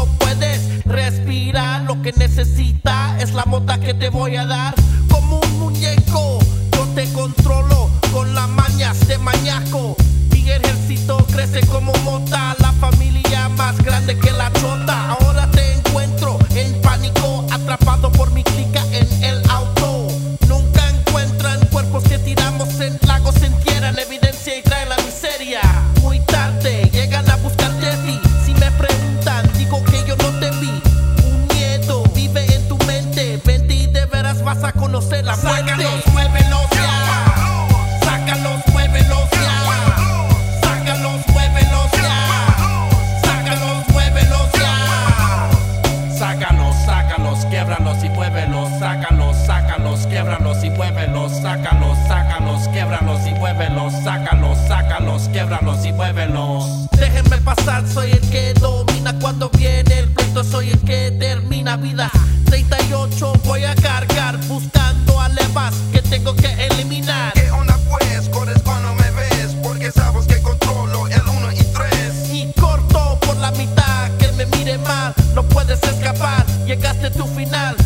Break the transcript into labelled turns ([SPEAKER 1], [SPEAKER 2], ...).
[SPEAKER 1] no puedes respirar. Lo que necesitas es la mota que te voy a dar. Como un muñeco, yo te controlo con las mañas de mañaco. Mi ejército crece como mota, la familia más grande que la chota. Ahora te encuentro en pánico, atrapado por mi clica en el auto. Nunca encuentran cuerpos que tiramos en lagos, entierran evidencia y traen la miseria. Muy tarde llegan a buscarte a ti. Si me preguntan, digo que yo no te vi. Un miedo vive en tu mente, vente y de veras vas a conocer la muerte. Sácalos, muévelos ya. Sácalos, muévelos ya. Sácalos, muévelos ya. Sácalos, muévelos ya. Sácalos, sácalos, quiebralos y muévelos. Sácalos, sácalos, quiebralos y muévelos. Sácalos, sácalos, quiebralos y muévelos. Sácalos, sácalos, quiebralos y muévelos. Déjenme pasar, soy el que domina cuando viene el pleito, soy el que termina vida. 38 voy a cargar buscando a levas que tengo que eliminar.
[SPEAKER 2] ¿Qué onda pues? Corres cuando me ves, porque sabes que controlo el 1 y 3.
[SPEAKER 1] Y corto por la mitad, que me mire mal, no puedes escapar, llegaste a tu final.